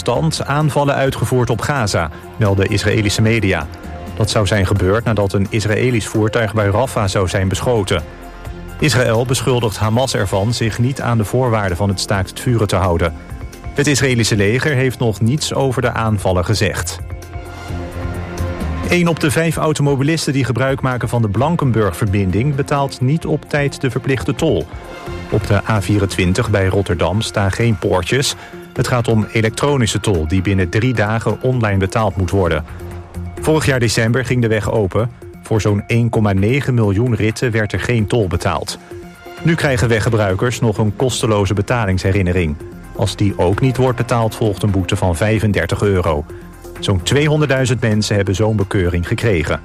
afstand aanvallen uitgevoerd op Gaza, melden Israëlische media. Dat zou zijn gebeurd nadat een Israëlisch voertuig bij Rafah zou zijn beschoten. Israël beschuldigt Hamas ervan zich niet aan de voorwaarden van het staakt het vuren te houden. Het Israëlische leger heeft nog niets over de aanvallen gezegd. 1 op de 5 automobilisten die gebruik maken van de Blankenburg-verbinding betaalt niet op tijd de verplichte tol. Op de A24 bij Rotterdam staan geen poortjes. Het gaat om elektronische tol die binnen 3 dagen online betaald moet worden. Vorig jaar december ging de weg open. Voor zo'n 1,9 miljoen ritten werd er geen tol betaald. Nu krijgen weggebruikers nog een kosteloze betalingsherinnering. Als die ook niet wordt betaald volgt een boete van €35. Zo'n 200.000 mensen hebben zo'n bekeuring gekregen.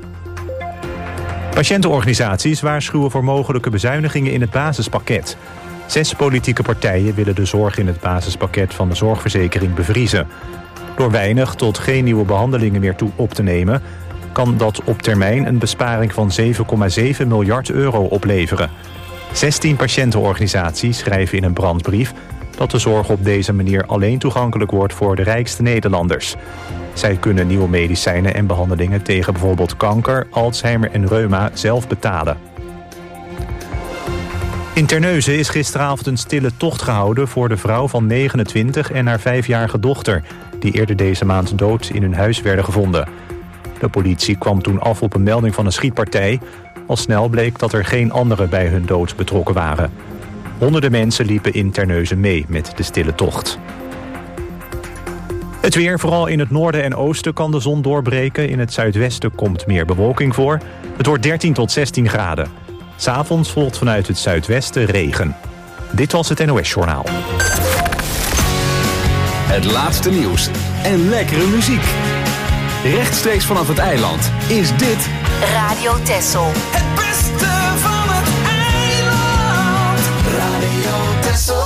Patiëntenorganisaties waarschuwen voor mogelijke bezuinigingen in het basispakket. 6 politieke partijen willen de zorg in het basispakket van de zorgverzekering bevriezen. Door weinig tot geen nieuwe behandelingen meer op te nemen, kan dat op termijn een besparing van €7,7 miljard opleveren. 16 patiëntenorganisaties schrijven in een brandbrief dat de zorg op deze manier alleen toegankelijk wordt voor de rijkste Nederlanders. Zij kunnen nieuwe medicijnen en behandelingen tegen bijvoorbeeld kanker, Alzheimer en reuma zelf betalen. In Terneuzen is gisteravond een stille tocht gehouden voor de vrouw van 29 en haar 5-jarige dochter, die eerder deze maand dood in hun huis werden gevonden. De politie kwam toen af op een melding van een schietpartij. Al snel bleek dat er geen anderen bij hun dood betrokken waren. Honderden mensen liepen in Terneuzen mee met de stille tocht. Het weer, vooral in het noorden en oosten kan de zon doorbreken. In het zuidwesten komt meer bewolking voor. Het wordt 13 tot 16 graden. 'S Avonds volgt vanuit het zuidwesten regen. Dit was het NOS Journaal. Het laatste nieuws en lekkere muziek. Rechtstreeks vanaf het eiland is dit Radio Texel. Het beste van het eiland. Radio Texel.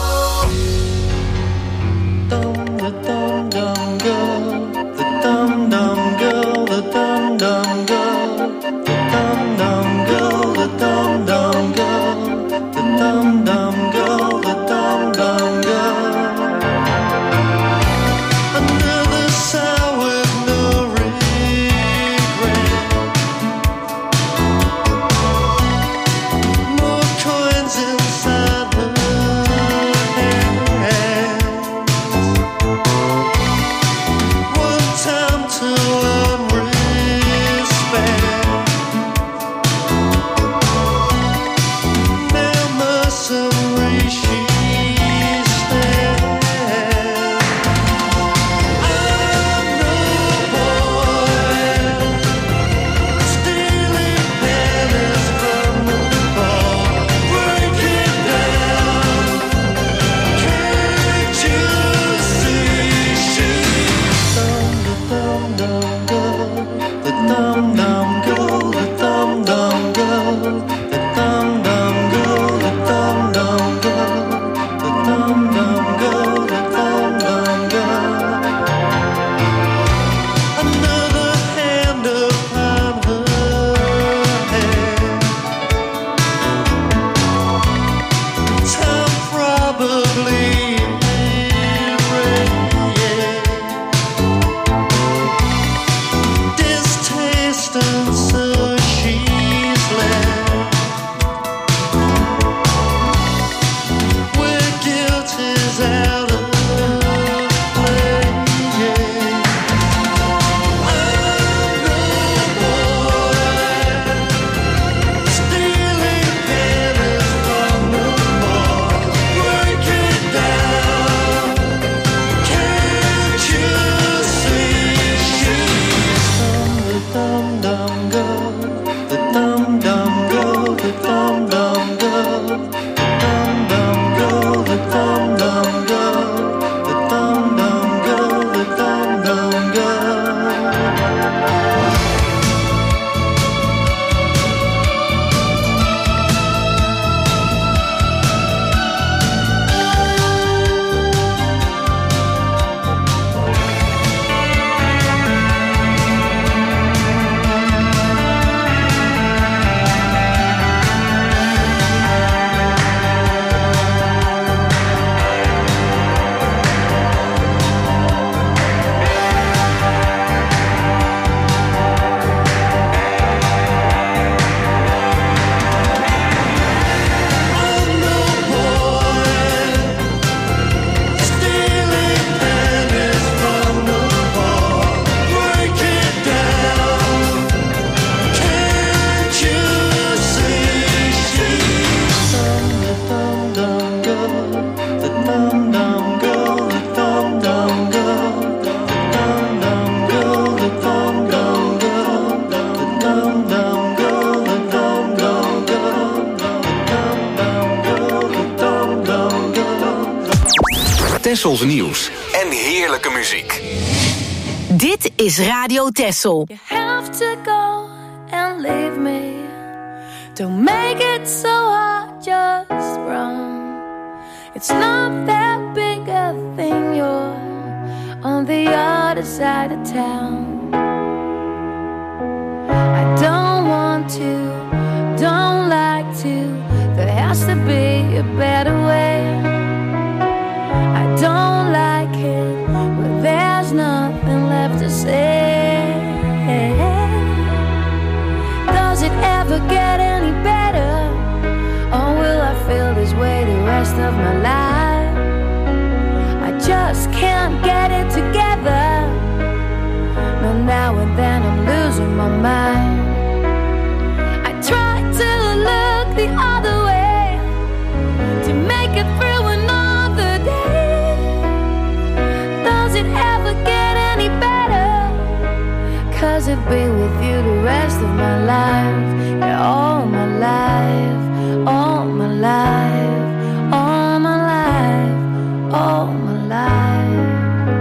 Tessels nieuws en heerlijke muziek. Dit is Radio Tessel. You have to go and leave me. Don't make it so hard, just run. It's not that big a thing, you're on the other side of town. I don't want to, don't like to. There has to be a better way. I don't like it, but there's nothing left to say. Does it ever get any better? Or will I feel this way the rest of my life? I just can't get it together. No, now and then I'm losing my mind. I try to look the other way to make it through another day. Does it ever get any better? 'Cause I'd be with you the rest of my life. Yeah, all my life, all my life, all my life, all my life.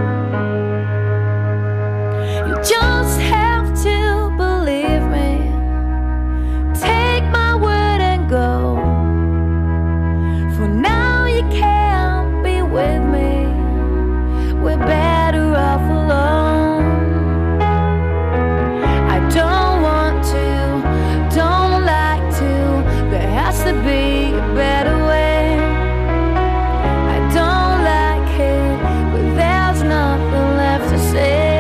You just have to believe me. Take my word and go. For now you can't be with me. We're better off alone. I don't want to, don't like to. There has to be a better way. I don't like it, but there's nothing left to say.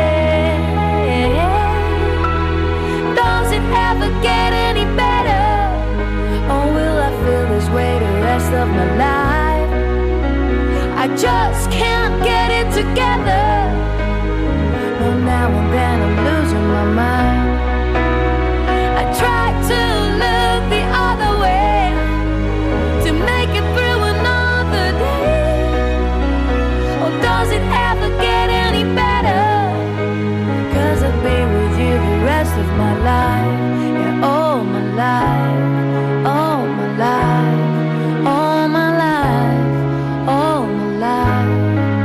Does it ever get any better? Or will I feel this way the rest of my life? I just can't get it together. No, now and then I'm losing my mind. I try to look the other way to make it through another day. Or does it ever get any better? 'Cause I'll be with you the rest of my life. Yeah, all my life, all my life, all my life, all my life.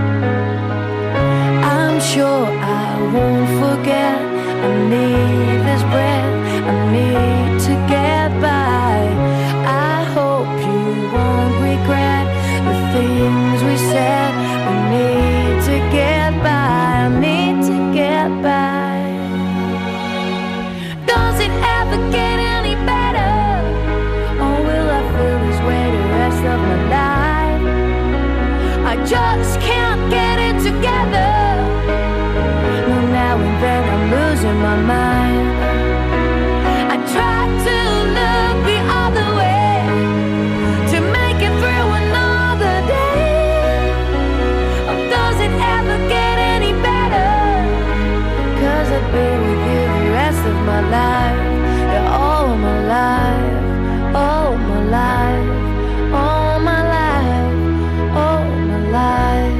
I'm sure I won't forget. I need this breath, I need to get by. I hope you won't regret the things we said. We need to get by, I need to get by. Does it ever get any better? Or will I feel this way the rest of my life? I just can't get it together. No, now and then I'm losing my mind. I try to look the other way to make it through another day. Or does it ever get any better? 'Cause I'd be with you the rest of my life. Yeah, all my life, all my life, all my life, all my life.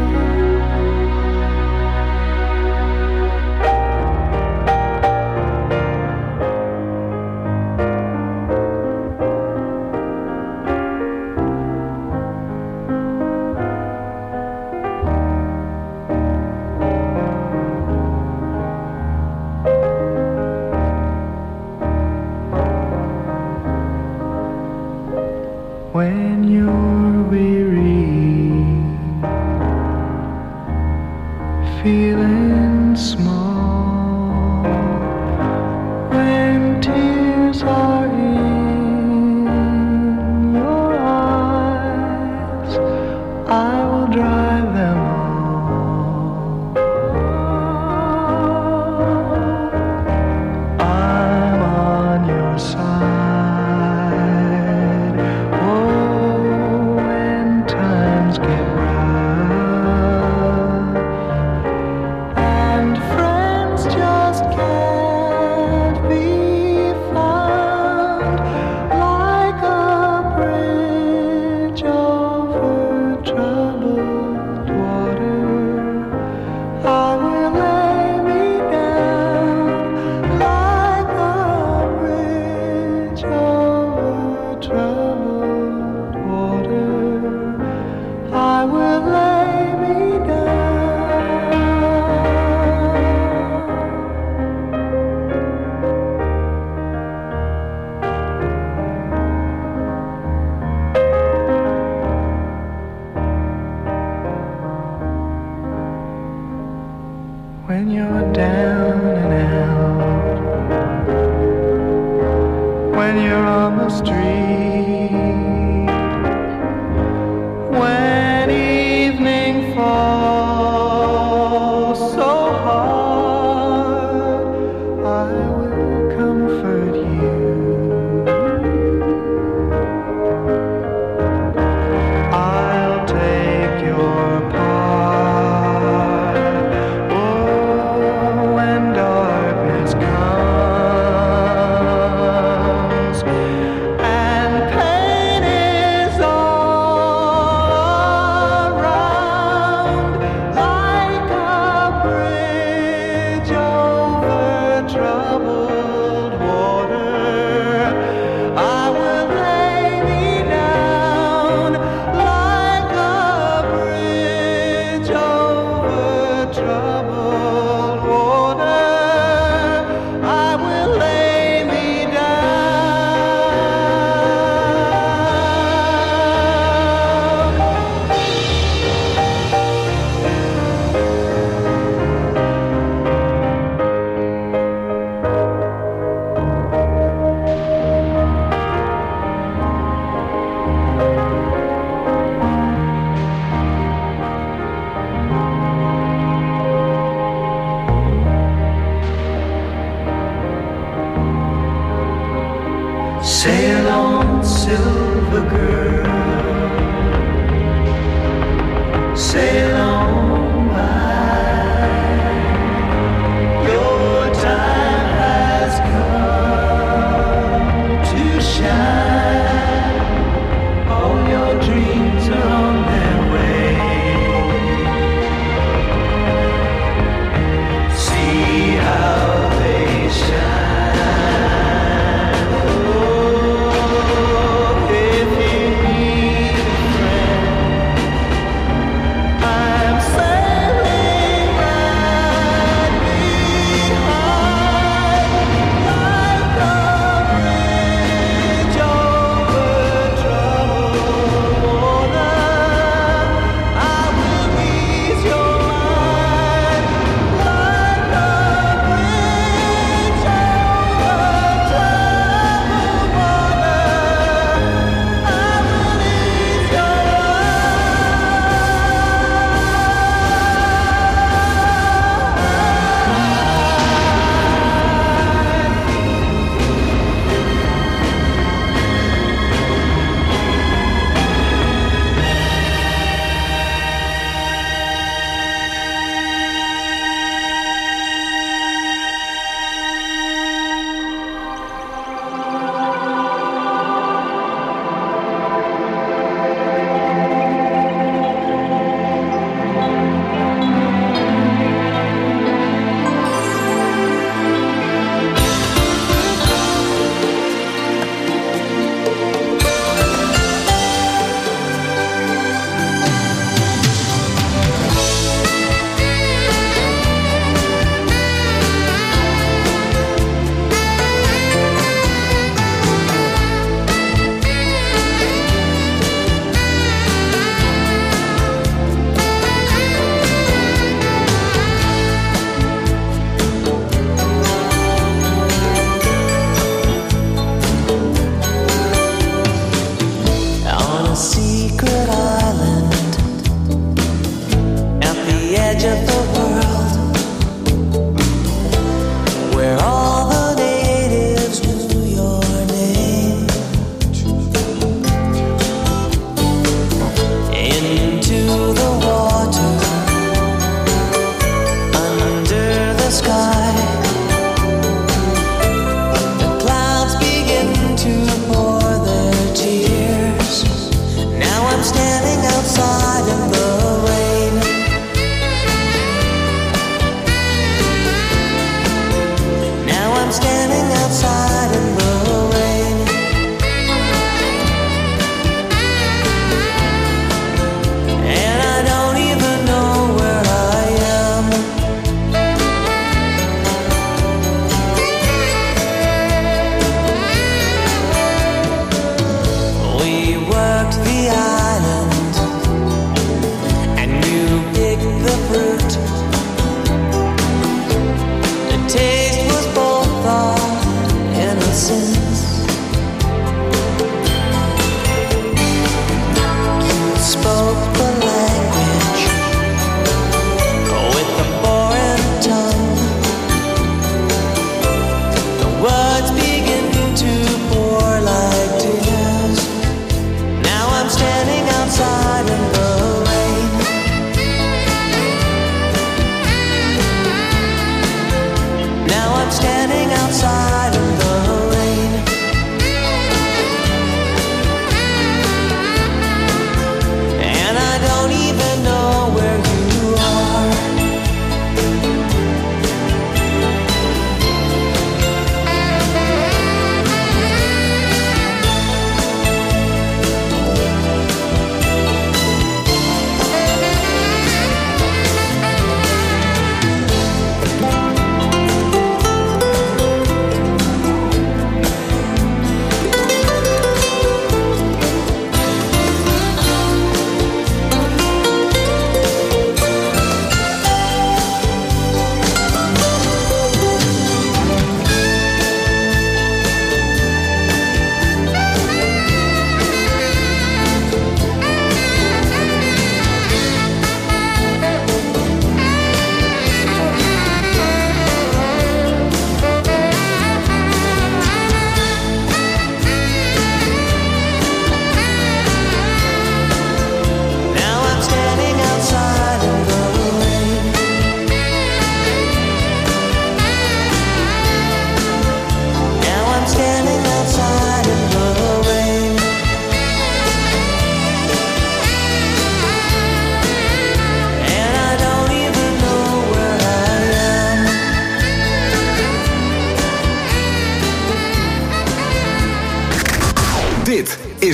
When you're weary, feeling small, when tears are in your eyes, I will dry them all. I'm on your side. Get rough and friends when you're down and out, when you're on the street, when evening falls so hard, I will comfort you. I'll take your part. Oh, when darkness comes and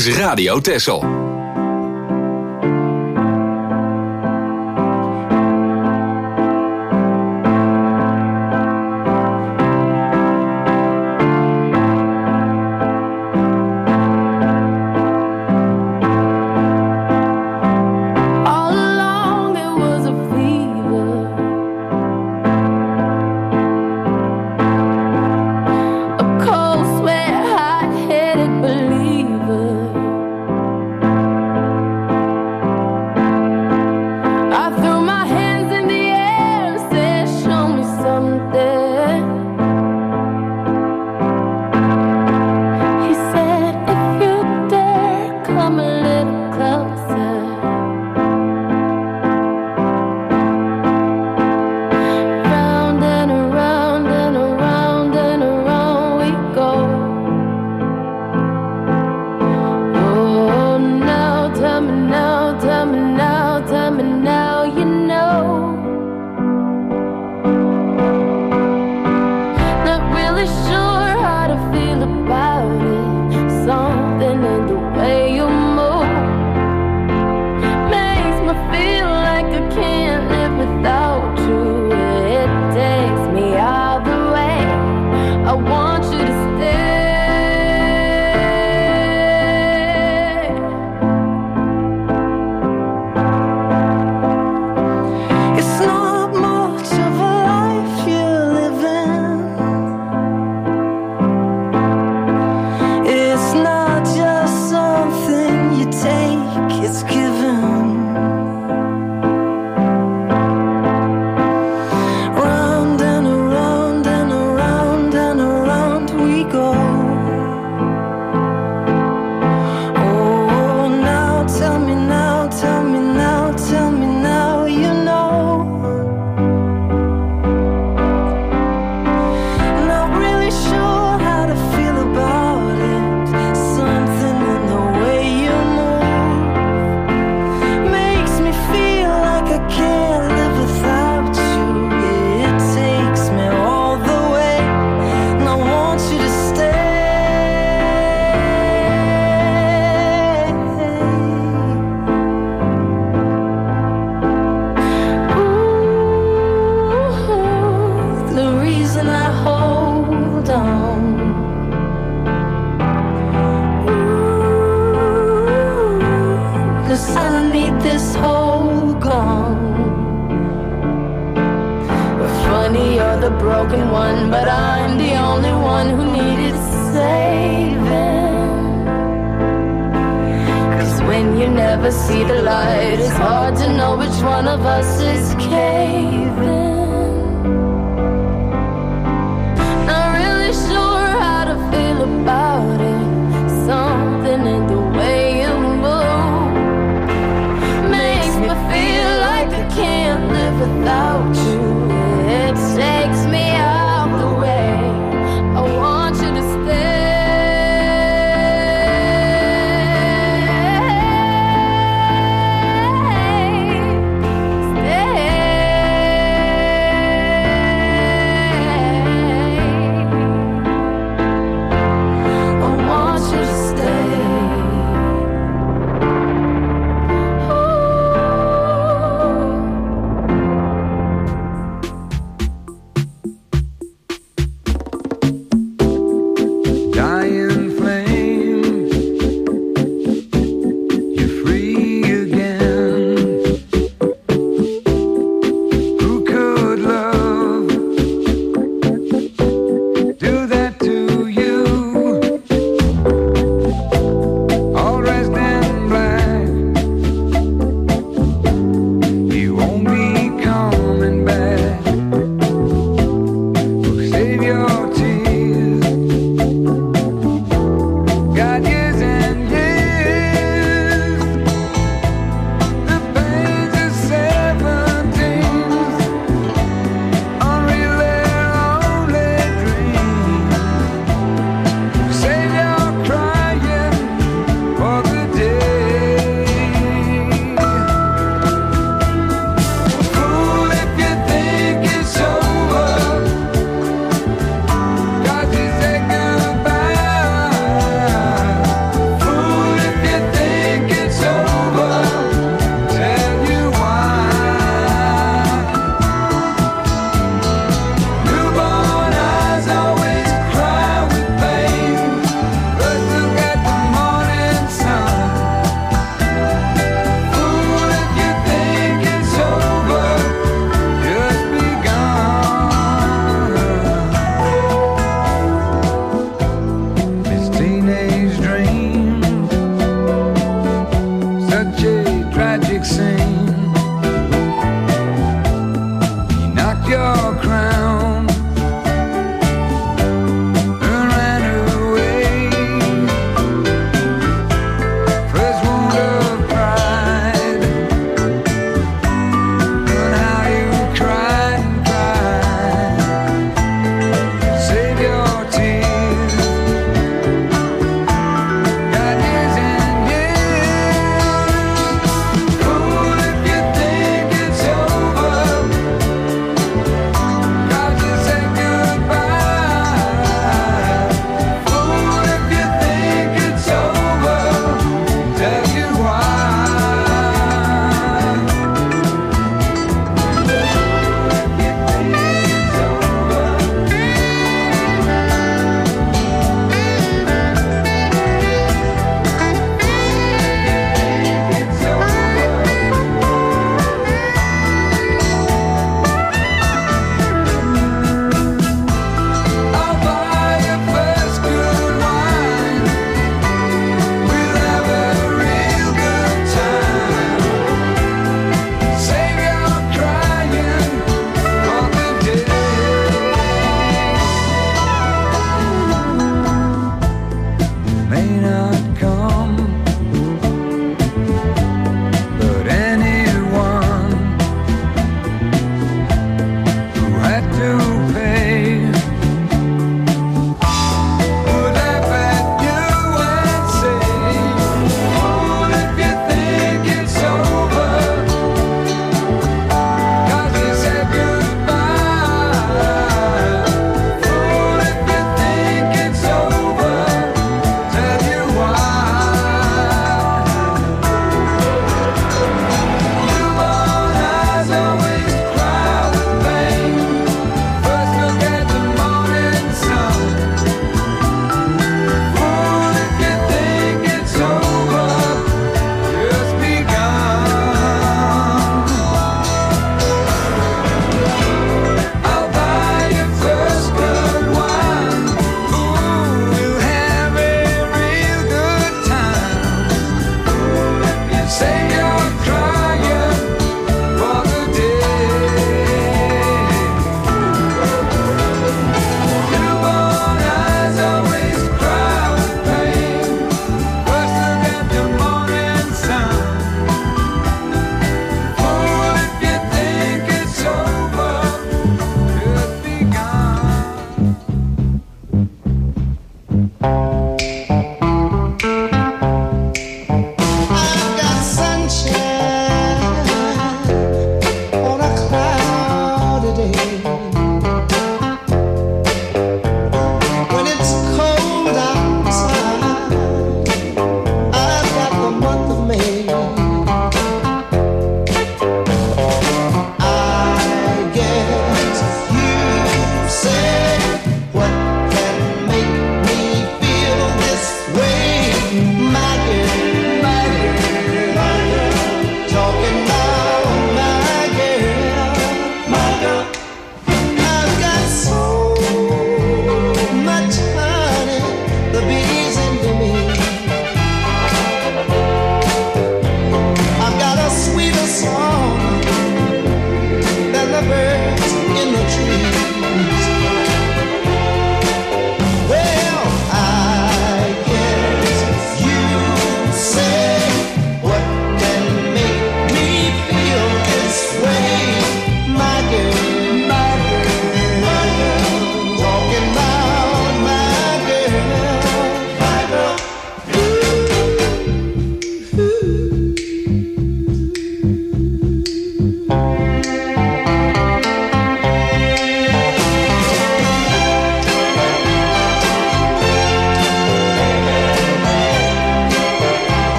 is Radio Texel.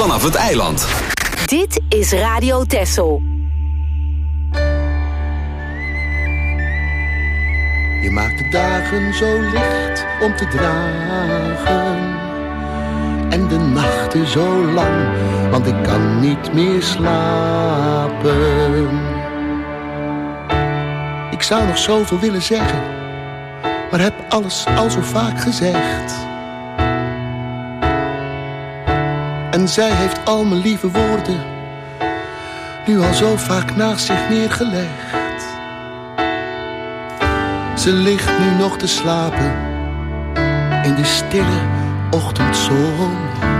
vanaf het eiland. Dit is Radio Texel. Je maakt de dagen zo licht om te dragen en de nachten zo lang, want ik kan niet meer slapen. Ik zou nog zoveel willen zeggen, maar heb alles al zo vaak gezegd. En zij heeft al mijn lieve woorden nu al zo vaak naast zich neergelegd. Ze ligt nu nog te slapen in de stille ochtendzon.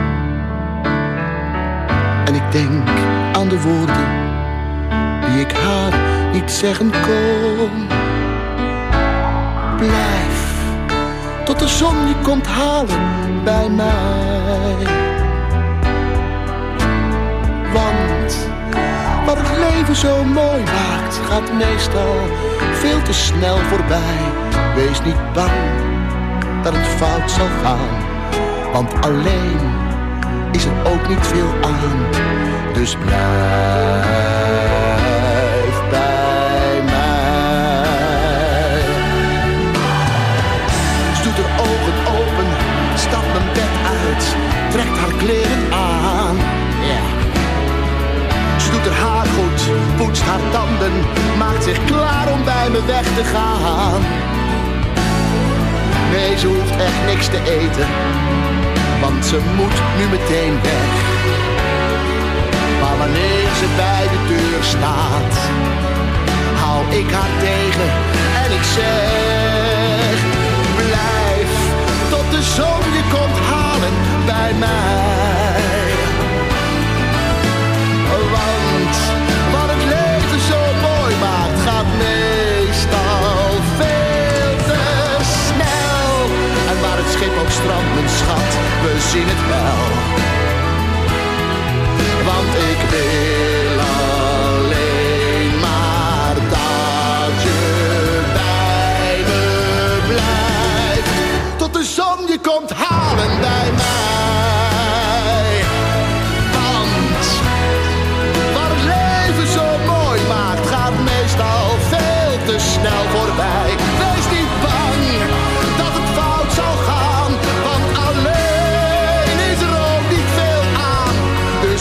En ik denk aan de woorden die ik haar niet zeggen kon. Blijf tot de zon je komt halen bij mij. Want wat het leven zo mooi maakt, gaat meestal veel te snel voorbij. Wees niet bang dat het fout zal gaan, want alleen is er ook niet veel aan. Dus blijf bij mij. Ze doet haar ogen open, stapt mijn bed uit, trekt haar kleren aan. Ze doet haar haar goed, poetst haar tanden, maakt zich klaar om bij me weg te gaan. Nee, ze hoeft echt niks te eten, want ze moet nu meteen weg. Maar wanneer ze bij de deur staat, hou ik haar tegen en ik zeg: blijf tot de zon je komt halen bij mij. Want wat het leven zo mooi maakt, gaat meestal veel te snel. En waar het schip ook strandt, mijn schat, we zien het wel. Want ik wil alleen maar dat je bij me blijft. Tot de zon je komt halen bij mij. Snel voorbij, wees niet bang dat het fout zal gaan, want alleen is er ook niet veel aan. Dus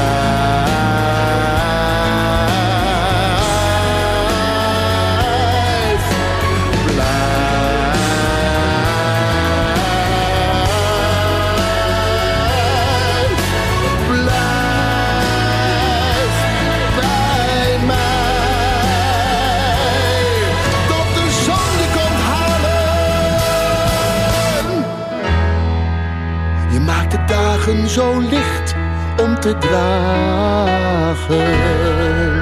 blijf, blijf bij mij. Dagen zo licht om te dragen.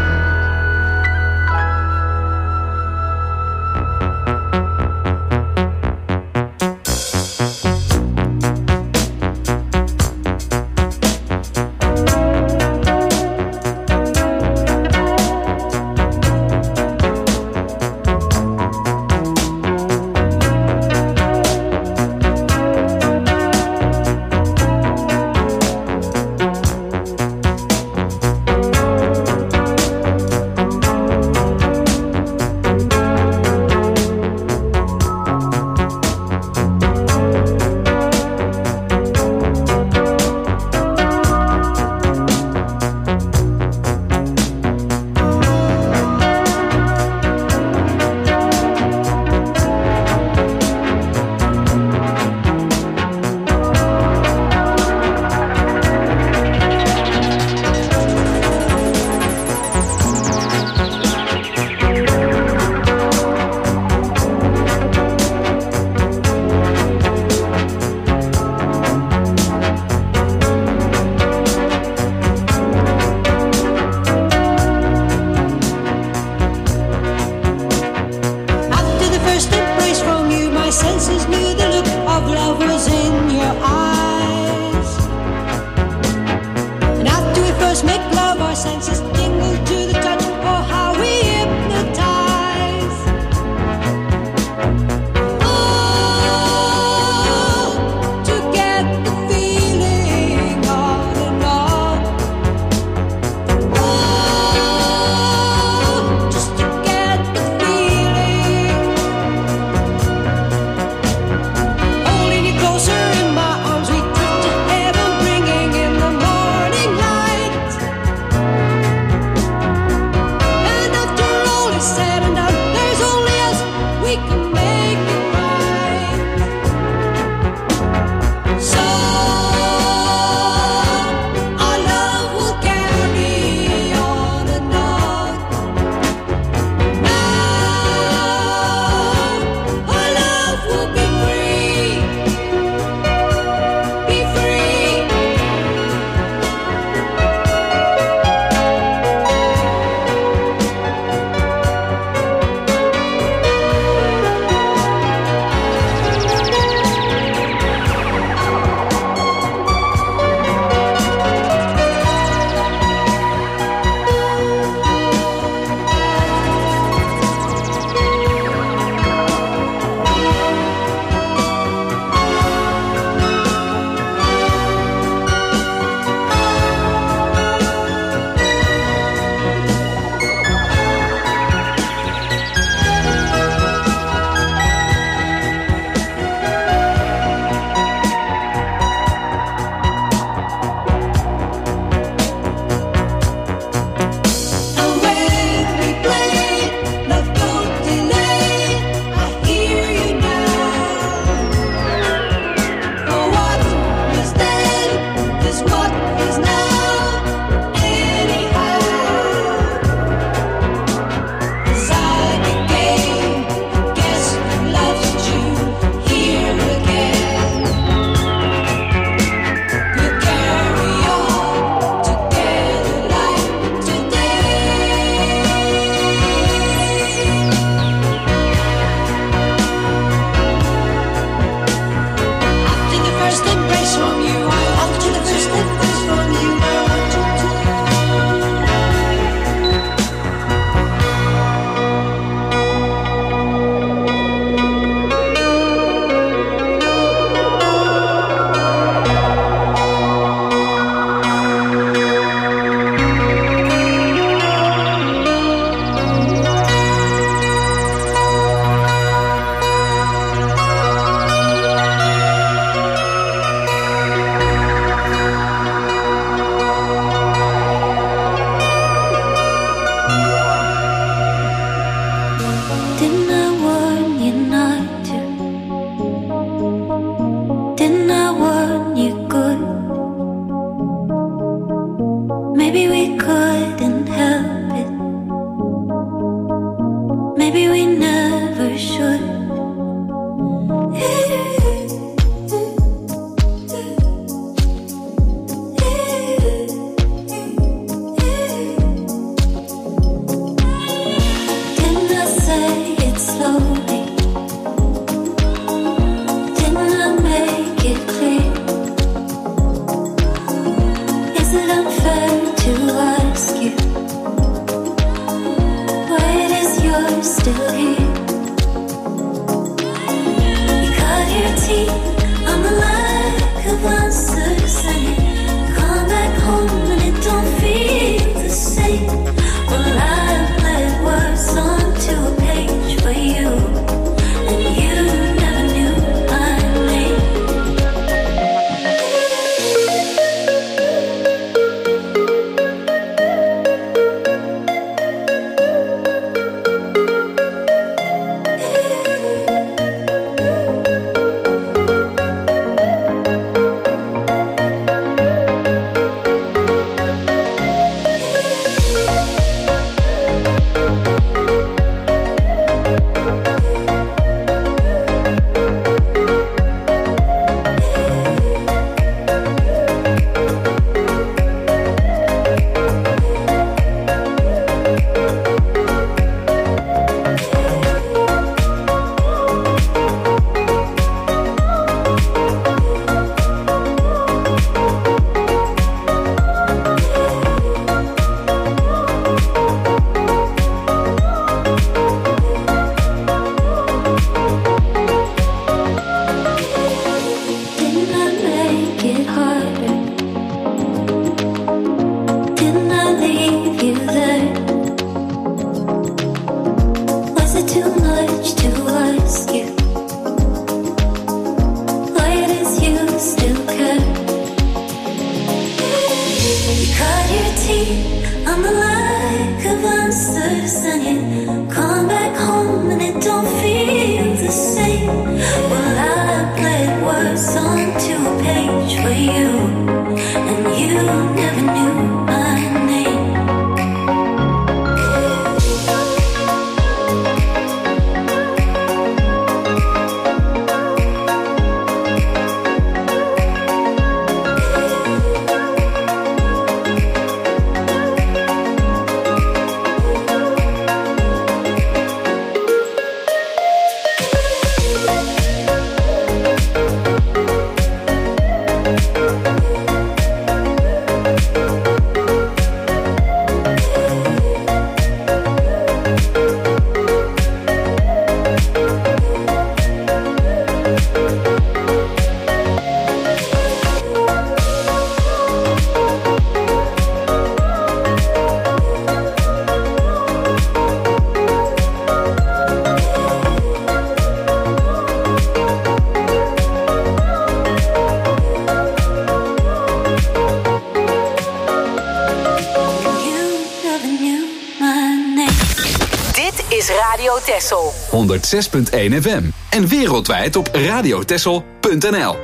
Texel. 106.1 FM. En wereldwijd op radiotexel.nl.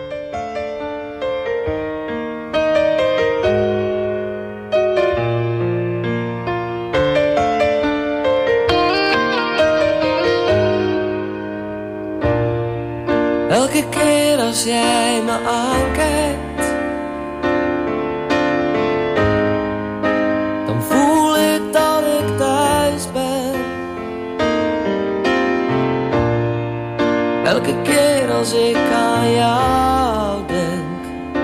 Elke keer als jij me aankijkt, dan voel ik dat ik thuis ben. Elke keer als ik aan jou denk,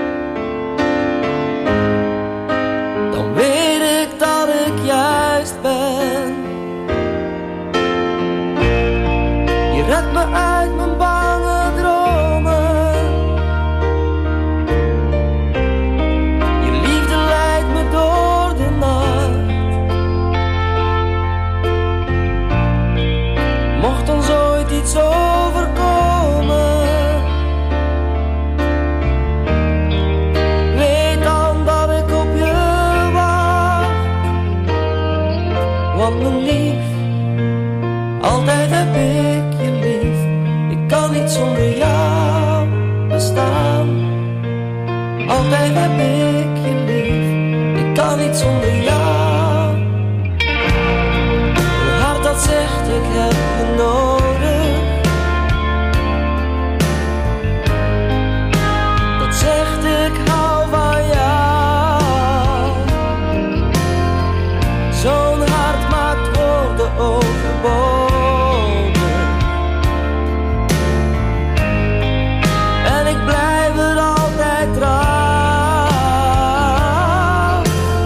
dan weet ik dat ik juist ben. Je redt me uit mijn bange dromen. Je liefde leidt me door de nacht. Mocht ons ooit iets overkomen, weet dan dat ik op je wacht. Want mijn lief, altijd heb ik je lief. Ik kan niet zonder jou bestaan. Altijd heb ik je lief. Ik kan niet zonder jou. Een hart dat zegt ik heb je nodig, dat zegt ik hou van jou. Zo'n hart maakt woorden overbodig. En ik blijf het altijd trouw.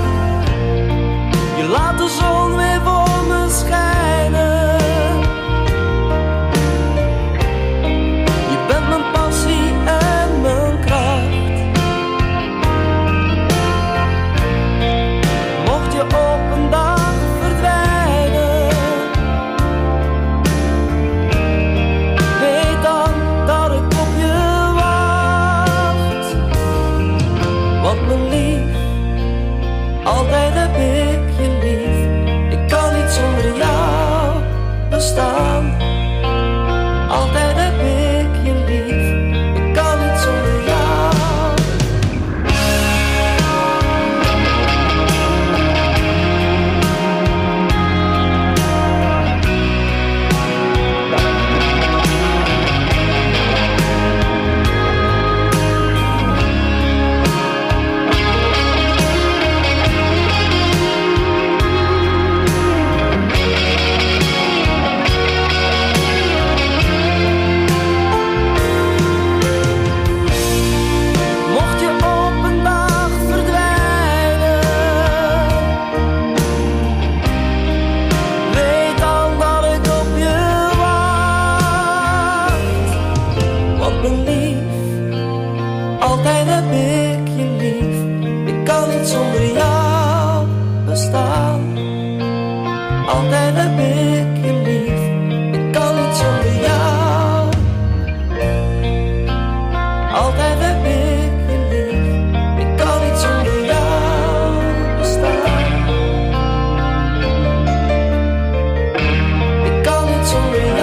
Je laat de zon weer voor me schijnen. Je bent mijn passie en mijn kracht. Mocht je op een dag verdwijnen, weet dan dat ik op je wacht. Want mijn lief, altijd heb ik je lief. Ik kan niet zonder jou bestaan. Altijd heb ik je lief. Ik kan niet zonder jou. Mocht je op een dag verdwijnen, weet dan dat ik op je wacht. Want mijn lief, altijd heb ik je lief. Ik kan niet zonder jou bestaan. Altijd heb ik je lief. Ik kan niet zonder jou. Altijd heb ik je lief. Ik kan niet zonder jou bestaan. Ik kan niet zonder jou.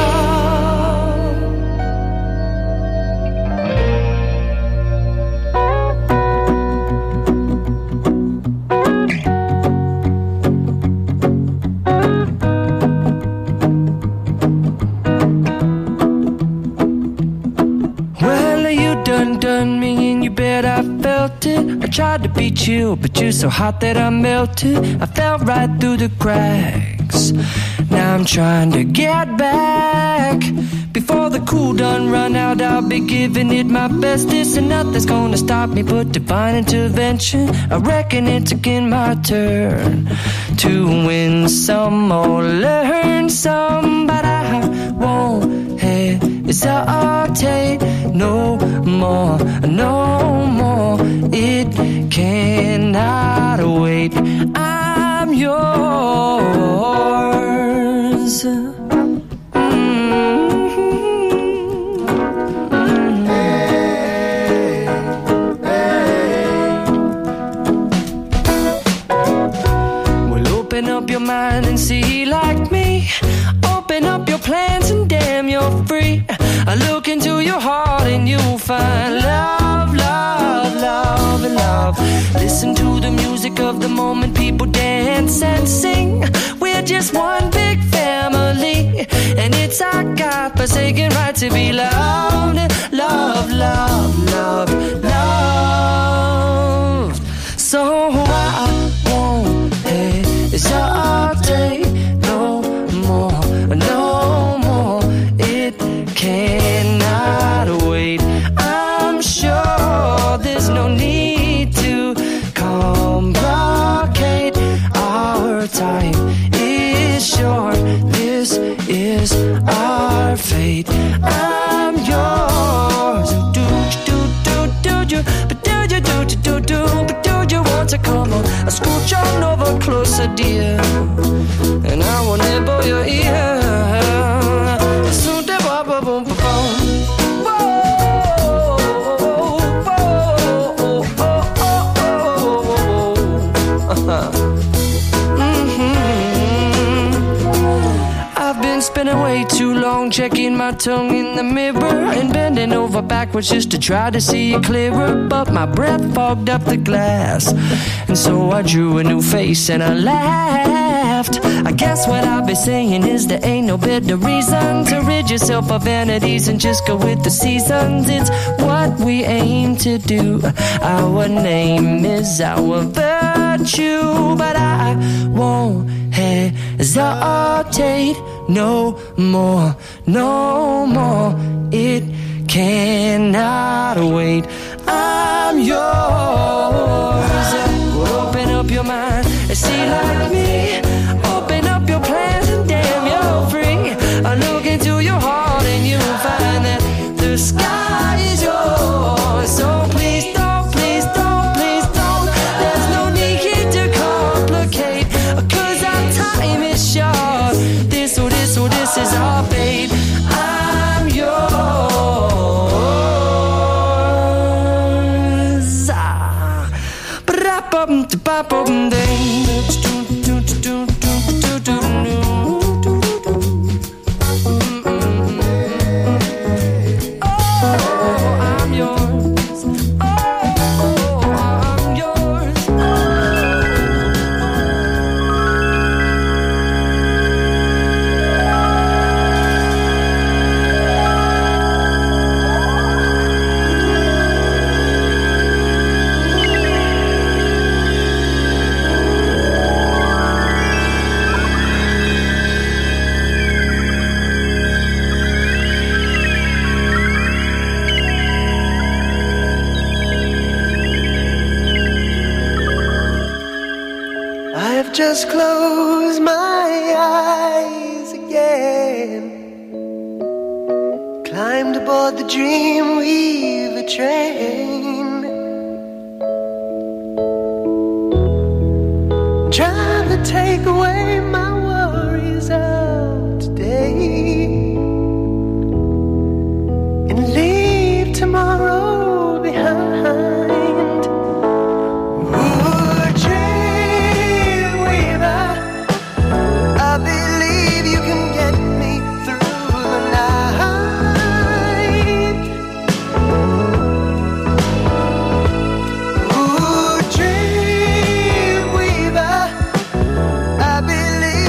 Well, you done me in your bed, I felt it. I tried to be chill, but you're so hot that I melted. I fell right through the cracks. Now I'm trying to get back. Before the cool done run out, I'll be giving it my bestest. And nothing's gonna stop me but divine intervention. I reckon it's again my turn to win some or learn some. But I won't hesitate no more, no more. It cannot wait. I'm yours. Well, open up your mind and see like me. Open up your plan your heart and you'll find love, love, love, and love. Listen to the music of the moment, people dance and sing. We're just one big family, and it's our God-forsaken right to be loved, love, love, love, love. So I won't hesitate no more, no more. It cannot wait. I'm sure there's no need to complicate. Our time is short. This is our fate. I'm yours. Do you, but do you, but do you want to come on? I scooch on over closer, dear, and I will nibble your ear. Soon to boom, boom, boom, boom. Spending way too long checking my tongue in the mirror and bending over backwards just to try to see it clearer, but my breath fogged up the glass, and so I drew a new face and I laughed. I guess what I'll be saying is there ain't no better reason to rid yourself of vanities and just go with the seasons. It's what we aim to do. Our name is our virtue, but I won't hesitate no more, no more. It cannot wait. I'm yours. Open up your mind and see like me. Open up your plans and damn, you're free. I look into your heart and you'll find that the sky is yours. So please don't, please don't, please don't. There's no need here to complicate, 'cause our time is short. This is our fate. I'm yours. Just close my eyes again. Climbed aboard the Dreamweaver train. Trying to take away my worries of today and leave tomorrow behind. I believe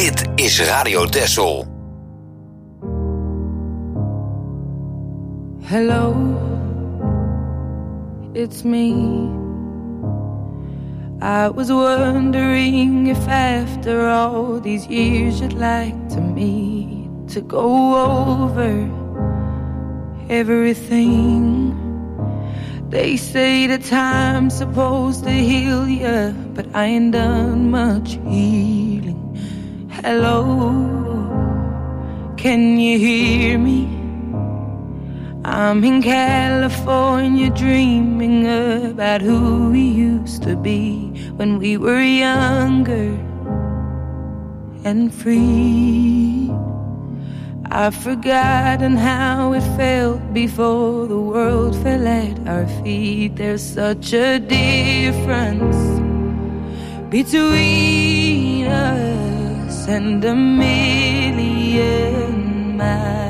Dit is Radio Texel. Hello, it's me. I was wondering if after all these years you'd like to meet to go over everything. They say the time's supposed to heal ya, but I ain't done much healing. Hello, can you hear me? I'm in California dreaming about who we used to be when we were younger and free. I've forgotten how it felt before the world fell at our feet. There's such a difference between us and a million miles.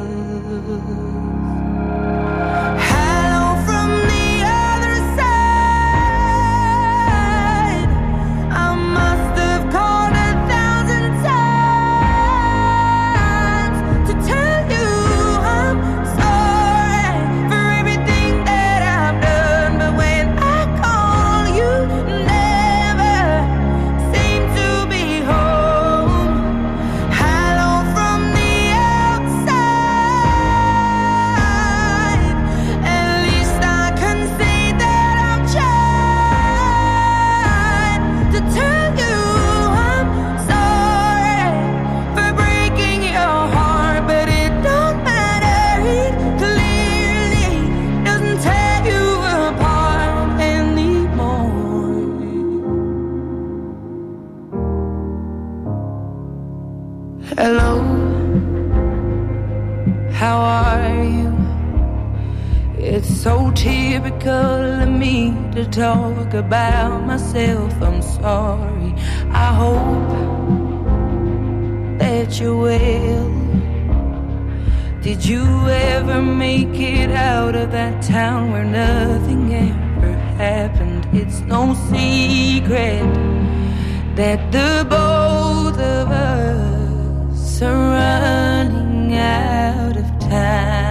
Hello, how are you? It's so typical of me to talk about myself. I'm sorry. I hope that you're well. Did you ever make it out of that town where nothing ever happened? It's no secret that the both of us are running out of time.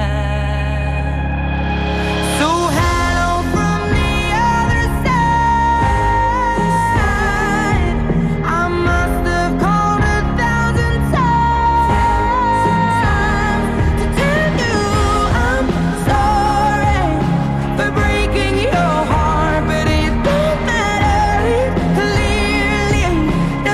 So hello from the other side. I must have called 1,000 times to tell you I'm sorry for breaking your heart, but it don't matter. It clearly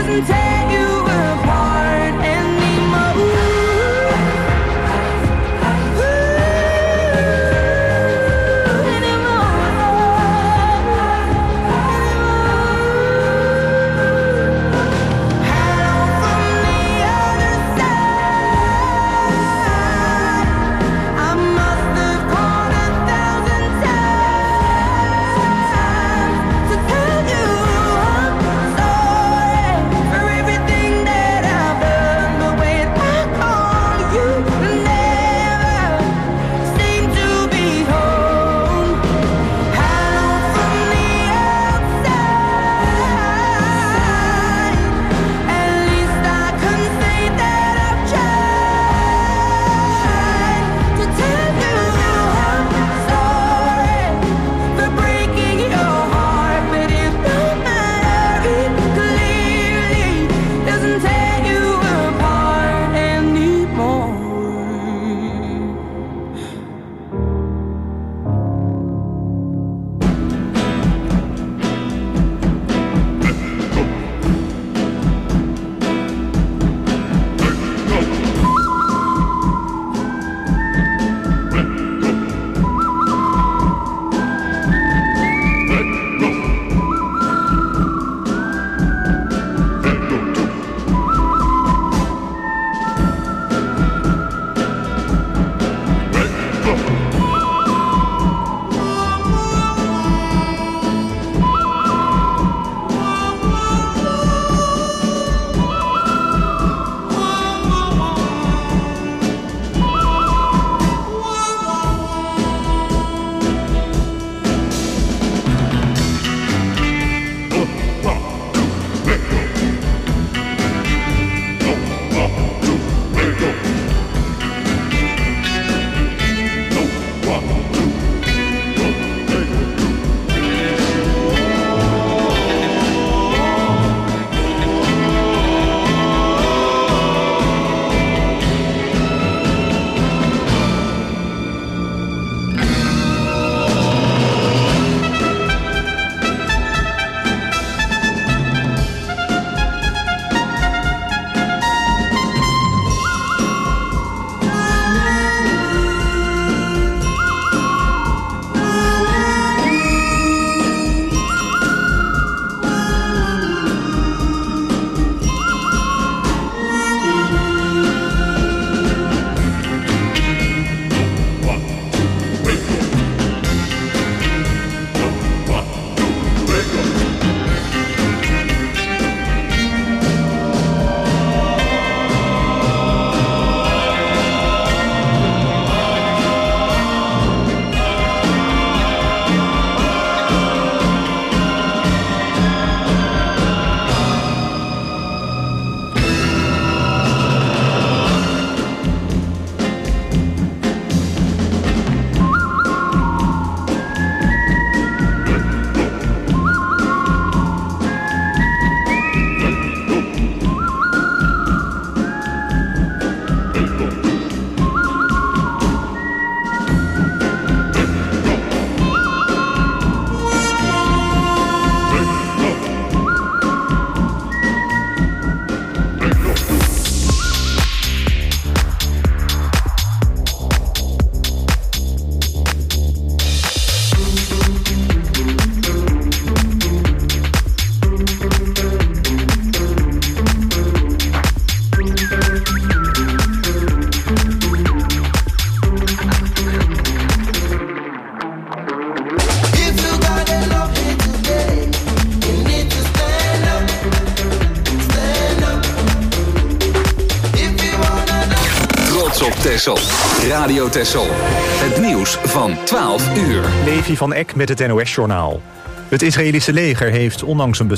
op Texel. Radio Texel. Het nieuws van 12 uur. Levi van Eck met het NOS-journaal. Het Israëlische leger heeft ondanks een